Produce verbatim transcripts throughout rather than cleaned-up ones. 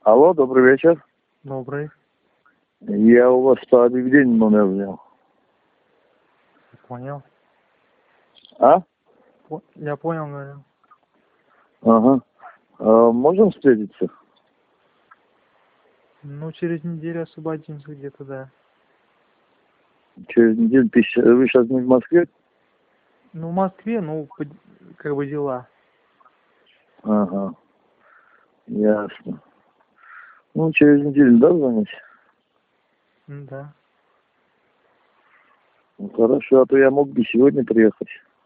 Алло, добрый вечер. Добрый. Я у вас по объявлению номер взял. Понял. А? По- Я понял, говорю. Ага. А, можем встретиться? Ну, через неделю освободимся где-то, да. Через неделю. Ты щ- Вы сейчас не в Москве? Ну, в Москве, ну, по- как бы дела. Ага. Ясно. Ну, через неделю, да, звонить? М, Да. Ну, хорошо, а то я мог бы сегодня приехать.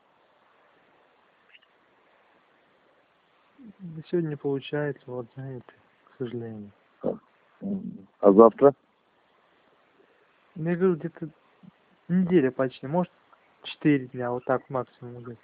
Да сегодня не получается, вот, знаете, к сожалению. А, м. А завтра? Ну, я говорю, где-то неделя почти, может, четыре дня, вот так максимум где-то.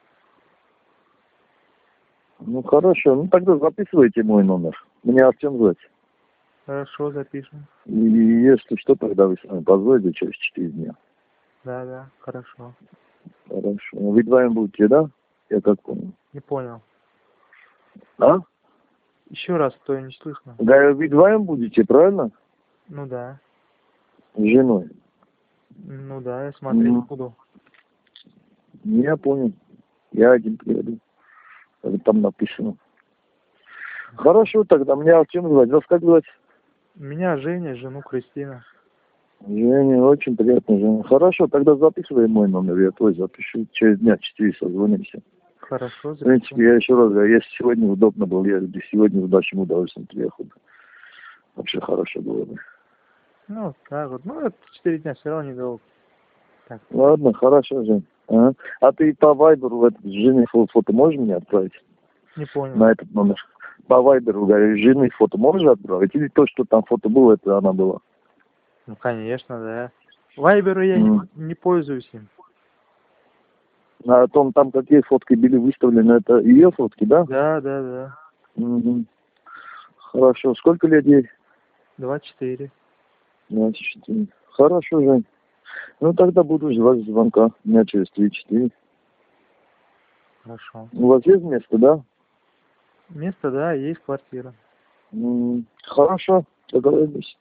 Ну, хорошо. Ну, тогда записывайте мой номер. Меня Артем звать. Хорошо, запишем. И если что, тогда вы сами позвоните через четыре дня. Да, да, хорошо. Хорошо. Вы вдвоем будете, да? Я как понял. Не понял. А? Еще раз, то я не слышно. Да, вы вдвоем будете, правильно? Ну да. С женой. Ну да, я смотреть Мгм. буду. Я понял. Я один приеду. Это там написано. Хорошо, тогда меня Артем звать. Вас как звать? Меня Женя, жену Кристина. Женя, очень приятно, Женя. Хорошо, тогда записывай мой номер, я твой запишу. Через дня четыре созвонимся. Хорошо, В принципе, запишу. я еще раз говорю, если сегодня удобно было, я бы сегодня с большим удовольствием приехал бы. Вообще хорошо было бы. Ну, вот так вот. Ну, это четыре дня все равно недолго. Так. Ладно, хорошо, Жень. Ага. А ты по вайберу в этот жене фо- фото можешь мне отправить? Не понял. На этот номер. По вайберу, говорю, жены фото можешь отправить? Или то, что там фото было, это она была? Ну, конечно, да. Вайберу я не, М. не пользуюсь им. А о том, там какие фотки были выставлены, это ее фотки, да? Да, да, да. Мгм. Хорошо. Сколько лет ей? двадцать четыре. двадцать четыре. Хорошо, Жень. Ну, тогда буду ждать звонка. Дня через три-четыре. Хорошо. У вас есть место, да? Место, да, есть квартира. М. Хорошо. Договорились.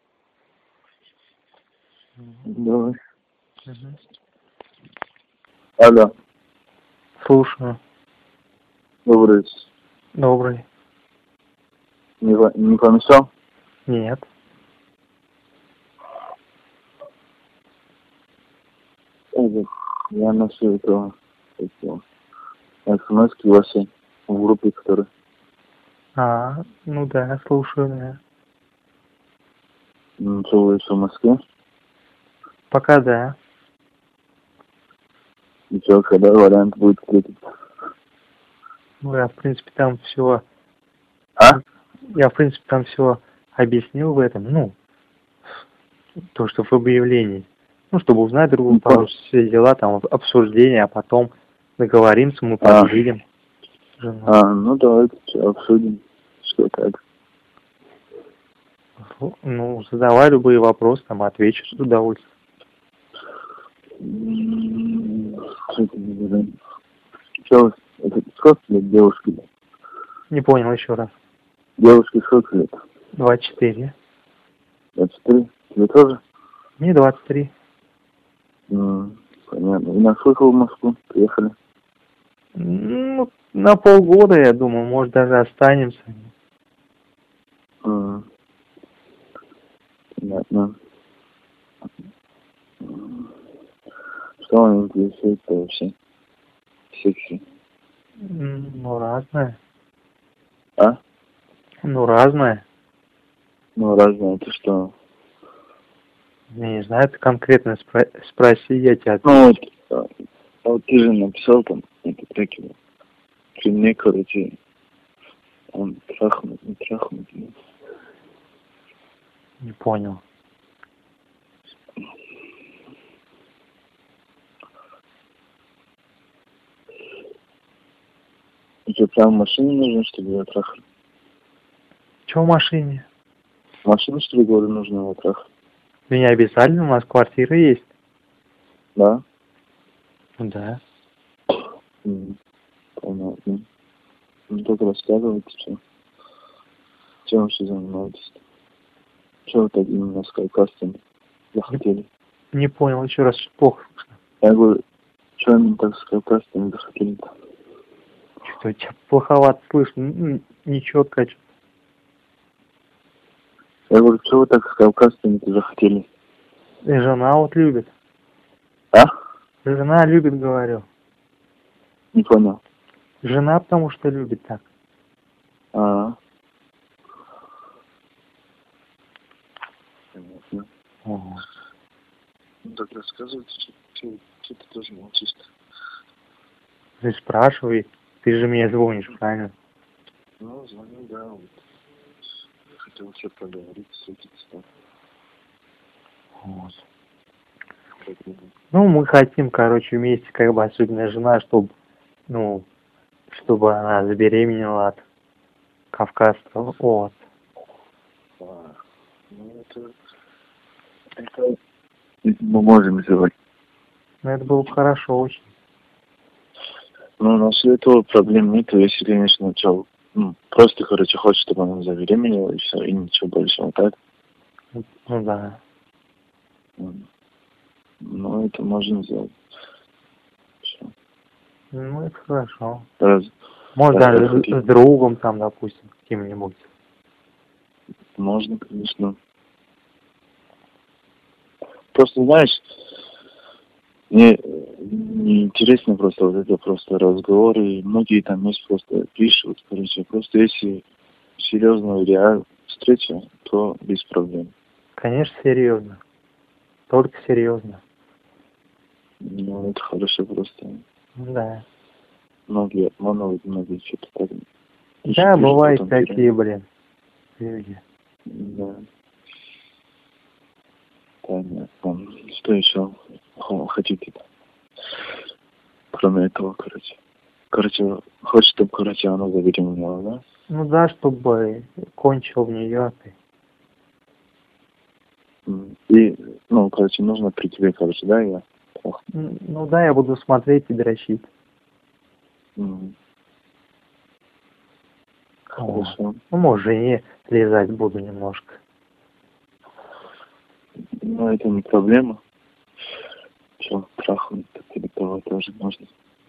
Мгм. Давай. Мгм. Алло. Слушаю. Добрый. Добрый. Не, во- не помешал? Нет. Ой, я ношу этого, этого смс-ки вашей в группе, которая. А, ну да, слушаю, да. Ну, что вы еще в Москве? Пока да. И что, когда вариант будет встретиться? Ну, я, в принципе, там все... А? Я, в принципе, там все объяснил в этом. Ну, то, что в объявлении. Ну, чтобы узнать друг Ну, друга, все дела, там, обсуждение, а потом договоримся, мы А. подъедем. Жену. А, ну давайте всё обсудим, что как. Ну, задавай любые вопросы, там, отвечу с удовольствием. М, Что это за вариант? Что, вы- это сколько лет девушке? Не понял еще раз. Девушке сколько лет? двадцать четыре. двадцать три? Тебе тоже? Мне двадцать три. М, Понятно. И на сколько вы в Москву приехали? Ну, на полгода, я думаю, может, даже останемся. М, Понятно. М, Что вам интересует-то вообще? Секси. М, Ну, разное. А? Ну, разное. Ну, разное, это что? Я не знаю, ты конкретно спро- спроси, я тебя Ну, отвечу. вот, а, а вот ты же написал там, это как его, при мне, короче, он трахнут, не трахнут. ну. Не понял. И тебе прям в машине нужно, чтобы его трахали? Че в машине? В машине, что ли, говорю, нужно его трахать? У меня обязательно, у нас квартира есть. Да? Ну да. М, Понятно. Ну, только рассказывайте, что. Чем вообще занимаетесь? Чего вы так именно с кавказцами захотели? Не понял, еще раз, плохо слышно. Я говорю, что именно так с кавказцами захотели-то? Что у тебя плоховато слышно, м, нечетко. Я говорю, что вы так с кавказцами-то захотели? И жена вот любит. А? Жена любит, говорю. Не понял. Жена потому что любит так. А. Понятно. Ого. Ну так рассказывайте, что, что, что ты тоже молчишь-то? Ты спрашивай, ты же мне звонишь, правильно? Ну, звоню, да, вот. Хотел что-то поговорить, встретиться. Вот. Ну, мы хотим, короче, вместе, как бы, особенно жена, чтобы, ну, чтобы она забеременела от кавказского, вот. А, ну, это, это мы можем сделать. Ну, это было бы хорошо очень. Ну, у нас этого проблем нет, если, конечно, начал, ну, просто, короче, хочет, чтобы она забеременела, и все, и ничего больше, вот так. Ну, да. Ну, это можно сделать. Все. Ну, это хорошо. Раз, Может, раз даже хотите. с другом там, допустим, каким-нибудь. Можно, конечно. Просто, знаешь, мне не интересно просто вот это просто разговоры, и многие там есть просто пишут, короче, просто если серьезная реальная встреча, то без проблем. Конечно, серьезно. Только серьезно. Ну, это хорошо просто. Да. Многие обманывают, многие что-то так. Да, пишут, бывают потом такие, теряют. блин, люди. Да. Понятно. Что еще хотите-то? Кроме этого, короче. Короче, хочет, чтобы, короче, она забеременела, да? Ну да, чтобы кончил в нее ты. И, ну, короче, нужно при тебе, короче, да, я? Ох. Ну да, я буду смотреть и дрочить. Mm. О. Хорошо. Ну, может, жене лизать буду немножко. Ну, это не проблема. Че, трахнуть или того тоже можно.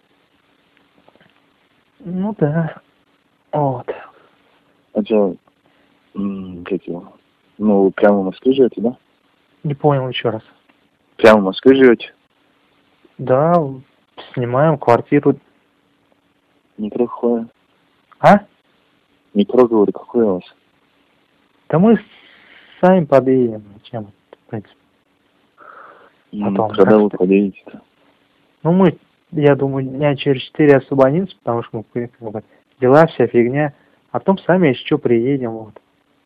Ну да. Вот. А че, как его? Ну, вы прямо в Москве живете, да? Не понял еще раз. Прямо в Москве живете? Да, снимаем квартиру. Метро какое? А? Метро, говорю, какое у вас? Да мы сами подъедем. Зачем? В принципе. Потом, когда вы подъедете-то? Ну, мы, я думаю, дня через четыре освободимся, потому что мы, как бы, дела, вся фигня. А потом сами, если что, приедем, вот.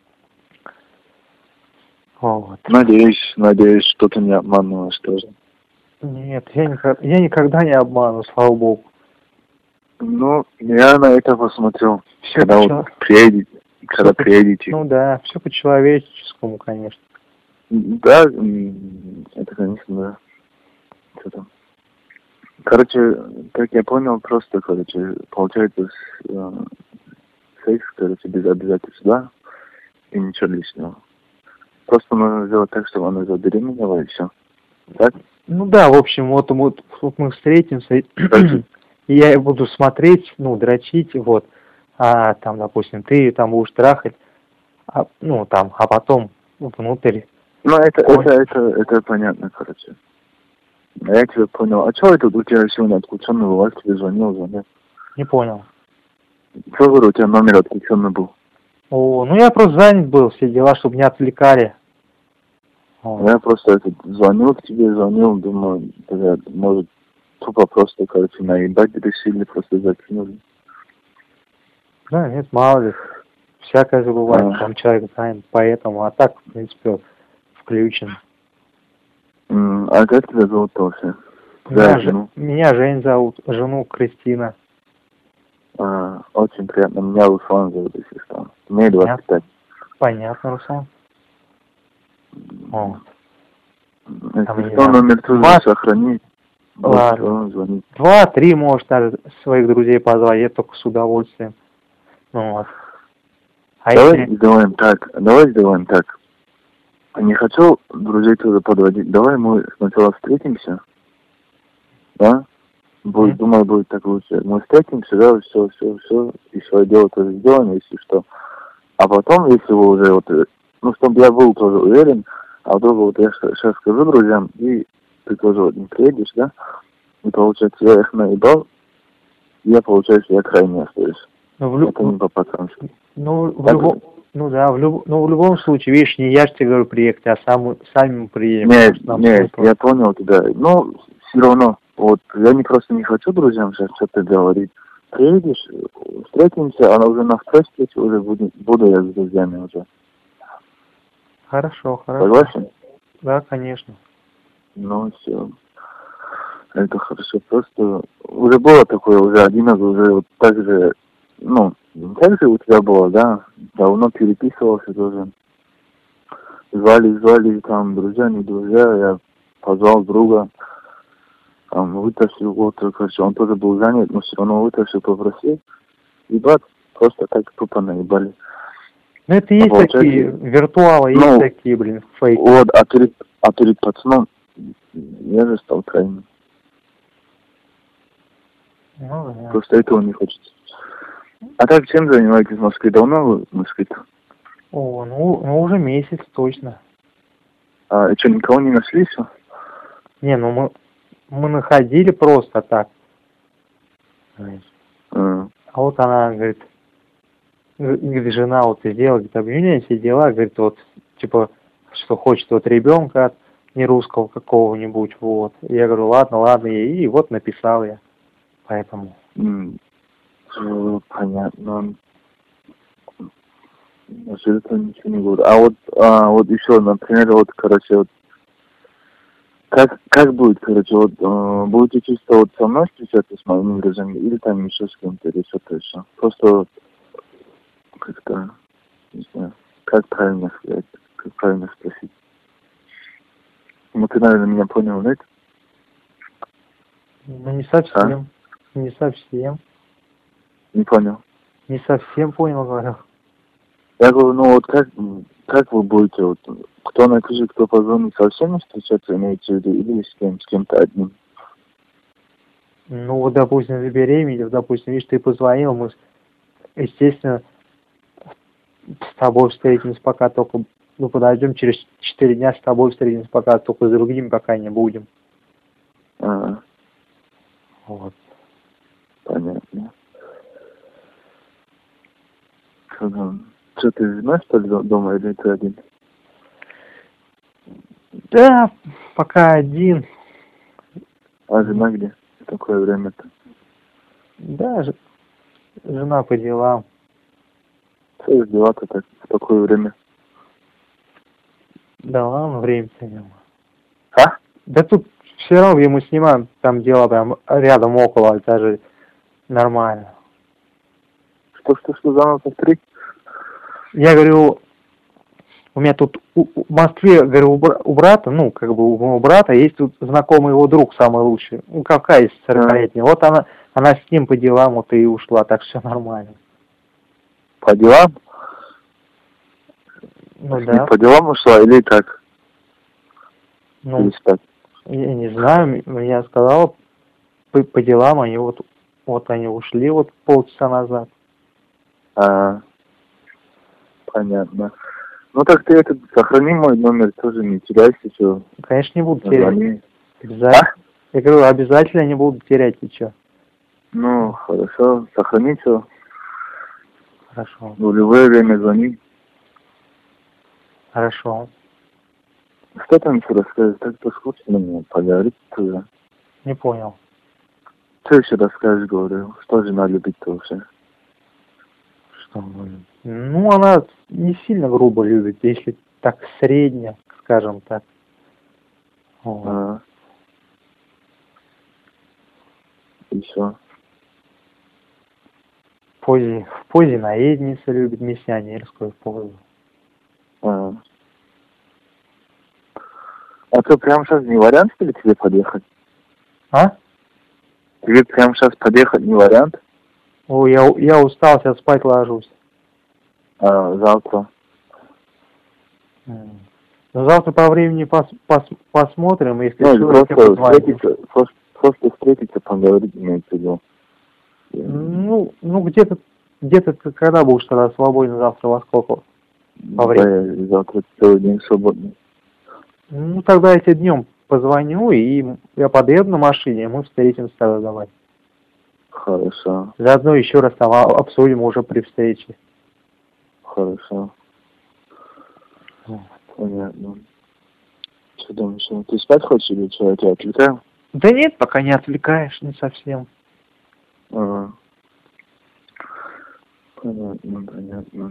Вот. Надеюсь, надеюсь, что ты не обманываешь тоже. Нет, я, никак, я никогда не обману, слава богу. Ну, я на это посмотрел, Все когда вот вот приедете, когда по, приедете. Ну да, все по-человеческому, конечно. Да, это, конечно, да. Что там? Короче, как я понял, просто, короче, получается э, секс, короче, без обязательств, да, и ничего лишнего. Просто нужно сделать так, чтобы она забеременела, и все. Так? Ну да, в общем, вот, вот, вот мы встретимся, и я буду смотреть, ну, дрочить, вот, а там, допустим, ты там будешь трахать, а, ну, там, а потом внутрь. Ну, это, это, это, это понятно, короче. Я тебя понял. А что это у тебя сегодня отключенный был? Я тебе звонил, звонил. Не понял. Что, говорю, у тебя номер отключенный был? О, ну я просто занят был, все дела, чтобы не отвлекали. О. Я просто это, звонил к тебе, звонил, думаю, блядь, может, тупо просто, короче, наебать решили, просто закинули. Да, нет, мало ли. Всякое же бывает, а. там человек занят, поэтому, а так, в принципе, включен. М, А как тебя зовут вообще? Меня, ж... Меня Жень зовут, жену Кристина. А, очень приятно. Меня Руслан зовут, если что. Мне двадцать пять. Понятно, Руслан. Вот. Если что, номер тоже два... сохрани. Ладно. Два-три, может, даже своих друзей позвать, я только с удовольствием. Ну, вот. А давай если... сделаем так, давай сделаем так. Не хочу друзей тоже подводить. Давай мы сначала встретимся. Да? Будет, mm. Думаю, будет так лучше. Мы встретимся, да, все, все, все. И свое дело тоже сделаем, если что. А потом, если вы уже вот... Ну, чтобы я был тоже уверен, а вдруг вот я сейчас скажу друзьям, и ты тоже вот не приедешь, да? И получается, я их наебал, и я, получается, я крайне остаюсь. Ну, в люб... Это не по-пацански. Ну, в любом... Ну да, в, люб... ну, в любом случае, видишь, не я же тебе говорю приехать, а сам... сами мы приедем. Нет, нет, я понял тебя. Но все равно, вот, я не просто не хочу друзьям сейчас что-то говорить. Приедешь, встретимся, а уже на второй встрече уже буду, буду я с друзьями уже. Хорошо, хорошо. Согласен? Да, конечно. Ну, все. Это хорошо. Просто уже было такое, уже один раз уже вот так же, ну, так же у тебя было, да? Давно переписывался тоже. Звали, звали там друзья, не друзья. Я позвал друга, там, вытащил вот, короче, он тоже был занят, но все равно вытащил, попросил. И бац, просто так тупо наебали. Ну это есть а такие, виртуалы, есть ну, такие, блин, фейки. Вот, а перед, а перед пацаном я же стал крайним. Ну, да. Просто этого не хочется. А так, чем занимаетесь в Москве? Давно вы в Москве? О, ну, ну уже месяц точно. А что, никого не нашли еще? Не, ну мы, мы находили просто так. А, а вот она, говорит, говорит, жена вот сделала, говорит, объявление, все дела, говорит, вот, типа, что хочет вот ребенка, не русского какого-нибудь, вот. Я говорю, ладно, ладно, и, и вот написал я, поэтому. Mm. Понятно. Значит, это ничего не говорю. А вот, а, вот еще, например, вот, короче, вот, как, как будет, короче, вот, э, будете чисто вот со мной встречаться с моими друзьями, или там еще с кем-то, или что-то еще? Просто вот, как-то, не знаю, как правильно сказать, как правильно спросить. Ну, ты, наверное, меня понял, нет? Ну, не совсем, а? не совсем. Не понял. Не совсем понял, говорю. Я говорю, ну вот как, как вы будете, вот, кто напишет, кто позвонит, со всеми встречаться, имеете в виду, или с кем, с кем-то одним? Ну вот, допустим, забеременели, допустим, видишь, ты позвонил, мы, естественно, с тобой встретимся, пока только, ну, подождем, через четыре дня с тобой встретимся, пока только с другими пока не будем. А, вот. Понятно. Что, ты жена, что ли, дома, или ты один? Да, пока один. А жена где? В такое время-то? Да, жена по делам. Что за дела-то так, в такое время? Да ладно, время-то нема. А? Да тут все равно, где мы снимаем, там дело прям рядом, около, даже нормально. Что, что, что, заново повторить? Я говорю, у меня тут у, в Москве, говорю, у, бра, у брата, ну, как бы у моего брата есть тут знакомый его друг самый лучший, ну, какая сорокалетняя. Вот она, она с ним по делам вот и ушла, так все нормально. По делам? Ну да. По делам ушла или как? Ну, или я не знаю, я сказал, по, по делам они вот, вот они ушли вот полчаса назад. А, понятно. Ну так ты этот, сохрани мой номер, тоже не теряйся, что. Конечно, не буду Названи. терять. Обязательно. А? Я говорю, обязательно не буду терять, и что? Ну, хорошо, сохрани все. Хорошо. В любое время звони. Хорошо. Что там еще рассказать? Так-то скучно мне поговорить тоже. Не понял. Что еще расскажешь, говорю? Что жена любит-то вообще? Что может? Ну, она не сильно грубо любит, если так средняя, скажем так. Вот. А. Еще. В позе, в позе наедницы любит, миссионерскую позу. А. А то прямо сейчас не вариант, что ли, тебе подъехать? А? Тебе прямо сейчас подъехать не вариант? Ой, я, я устал, сейчас спать ложусь. А, завтра? Ну, завтра по времени пос, пос, посмотрим, если Ну, что, я тебе просто позвоню. встретиться, просто, просто встретиться, поговорить, имеется в виду. Ну, ну где-то, где-то ты когда будешь тогда свободен завтра, во сколько? По Да, времени? я завтра целый день свободный. Ну, тогда я тебе днем позвоню, и я подъеду на машине, и мы встретимся тогда, давай. Хорошо. Заодно еще раз там а- обсудим уже при встрече. Хорошо. Вот. Понятно. Что думаешь, ну, ты спать хочешь или что, я тебя отвлекаю? Да нет, пока не отвлекаешь, не совсем. Ага. Понятно, понятно.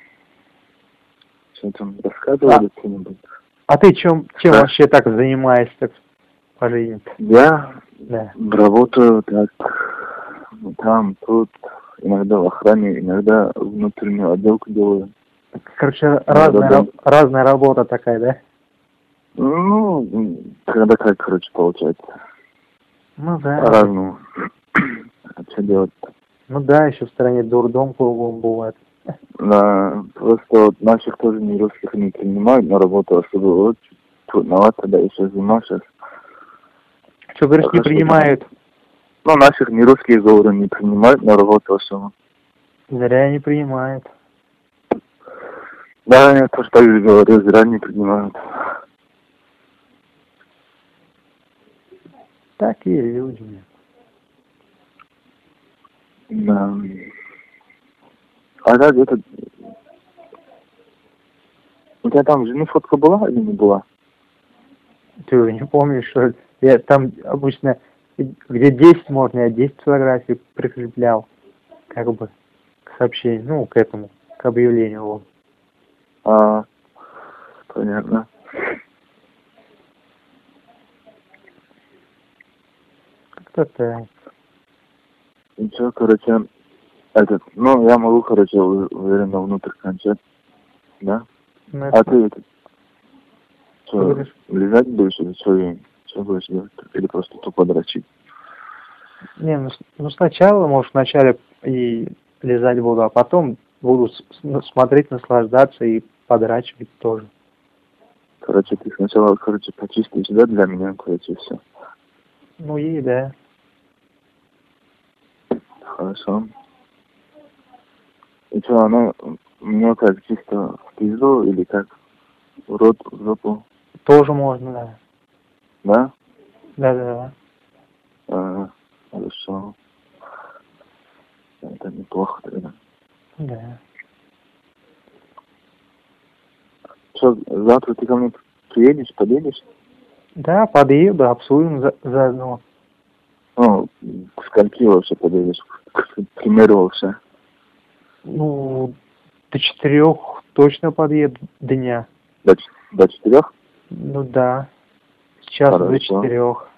Что там, рассказывали А, что-нибудь? а ты чем, чем Да. вообще так занимаешься так, по жизни? Я Да. работаю так, ну, там, тут, иногда в охране, иногда внутреннюю отделку делаю. Короче, разная, да. ра- разная работа такая, да? Ну, когда как, короче, получается. Ну да. По-разному. А что делать-то? Ну да, еще в стране дурдом кругом бывает. Да, просто вот наших тоже не русских не принимают на работу, особо вот трудновато, да, еще зима сейчас. Что, говоришь, не Хорошо, принимают? Ну, наших не русских, говорю, не принимают на работу особо. Зря не принимают. Да, я тоже так же говорю, зря не принимают. Такие люди. Да. А да, где-то... У тебя там жены фотка была или не была? Ты не помнишь, что я там обычно где десять можно, я десять фотографий прикреплял, как бы, к сообщению, ну, к этому, к объявлению. Вот. А, понятно. Как-то так. Ничего, короче, этот, ну, я могу, короче, у- уверенно внутрь кончать, да? Ну, А ты, этот, что что, говоришь? лежать будешь или что, и что будешь делать? Или просто тупо дрочить? Не, ну, с- ну сначала, может, вначале и лизать буду, а потом буду с- с- смотреть, наслаждаться и подрачивать тоже. Короче, ты сначала, короче, почистишь, да, для меня, короче, все. Ну и да. Хорошо. И что, оно мне как, чисто в пизду или как? В рот, в жопу, Тоже можно, да. да? Да-да-да. А, хорошо. Это неплохо тогда. Да. Что, завтра ты ко мне приедешь, подъедешь? Да, подъеду, обсудим за- заодно. Ну, к скольки вообще подъедешь? К примеру вообще. Ну, до четырех точно подъеду дня. До, ч- до четырех? Ну да. Сейчас до Хорошо. четырех.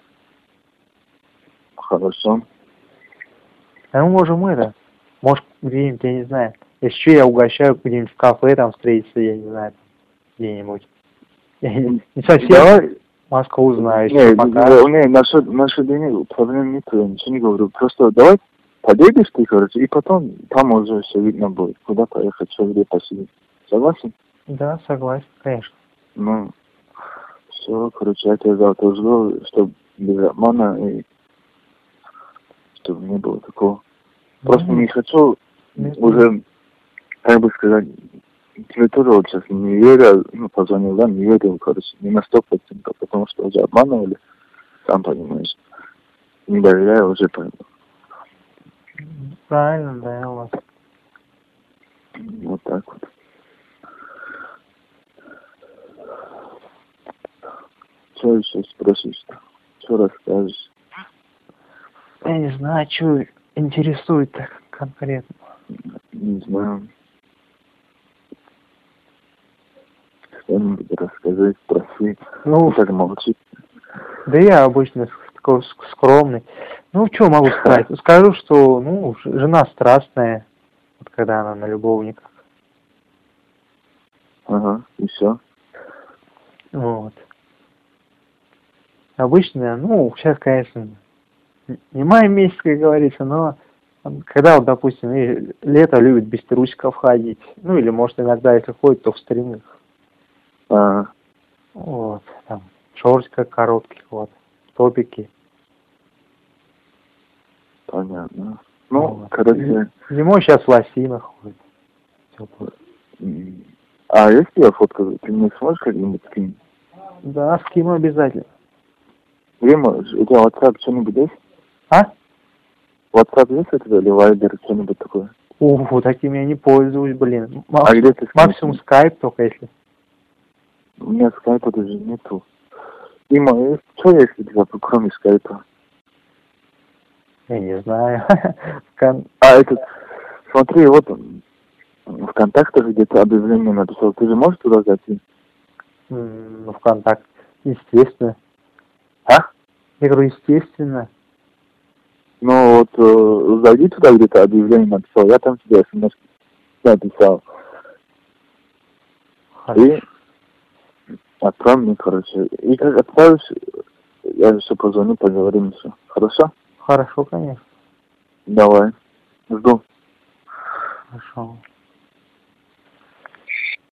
Хорошо. А мы можем это, может, где-нибудь, я не знаю. Если что, я угощаю где-нибудь в кафе там встретиться, я не знаю, где-нибудь. Я не, не совсем Давай. Москву знаю, Не, еще пока. не, не, насчет, насчет денег проблем нет, я ничего не говорю. Просто давай подъедешь ты, короче, и потом там уже все видно будет, куда поехать, что где посидеть. Согласен? Да, согласен, конечно. Ну, все, короче, я тебя завтра жду, чтобы без обмана и чтобы не было такого. Просто Ну, не хочу нет, уже, как бы сказать, тебе тоже вот сейчас не верю, ну, позвонил, да, не верил, короче, не на сто процентов, потому что уже обманывали, сам понимаешь. Не доверяю уже, поэтому. правильно, да, у вас. Вот так вот. Что еще спросишь-то? Что расскажешь? Я не знаю, что интересует так конкретно. Не знаю. Что-нибудь рассказать, спроси. Ну, Ну, так молчит. да я обычно с- такой ск- скромный. Ну, что могу сказать? Скажу, что, ну, ж- жена страстная, вот когда она на любовниках. Ага, и все. Вот. Обычно, ну, сейчас, конечно, н- не май месяц, как говорится, но когда, вот, допустим, и лето любит без трусиков ходить, ну, или, может, иногда, если ходит, то в стрингах. А, Вот, там, шортиках коротких, вот, топики. Понятно. Ну, Вот. короче... Зимой сейчас в лосинах ходит. Теплых. м, А есть у тебя фотка? Ты мне сможешь как-нибудь скинуть? Да, скину обязательно. Дима, у тебя WhatsApp что-нибудь есть? А? WhatsApp есть у тебя или Viber, что-нибудь такое? Уфу, таким я не пользуюсь, блин. Макс- А где ты максимум скайп только если. У меня скайпа даже нету. Дима, что есть у тебя, кроме скайпа? Я не знаю. Кон- А, этот, смотри, вот он, в контактах где-то объявление написал. Ты же можешь туда зайти? м, Ну, ВКонтакте. Естественно. А? Я говорю, естественно. Ну вот, э, зайди туда, где-то объявление написал. Я там тебе смс написал. Хорошо. И отправь мне, короче. И как отправишь, я еще позвоню, поговорим еще. Хорошо? Хорошо, конечно. Давай. Жду. Хорошо.